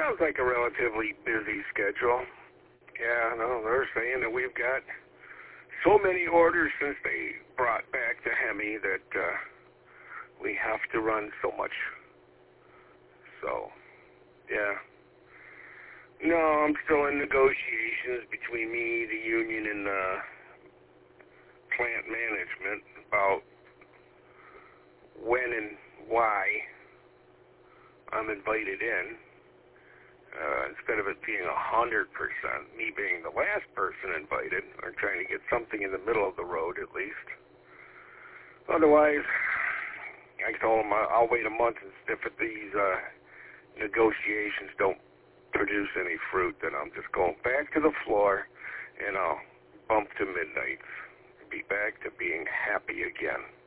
sounds like a relatively busy schedule. Yeah, no, they're saying that we've got so many orders since they brought back the Hemi that we have to run so much. So, yeah. No, I'm still in negotiations between me, the union, and plant management about when and why I'm invited in. Instead of it being 100%, me being the last person invited, I'm trying to get something in the middle of the road at least. Otherwise, I told them I'll wait a month and if these negotiations don't produce any fruit, then I'm just going back to the floor and I'll bump to midnight and be back to being happy again.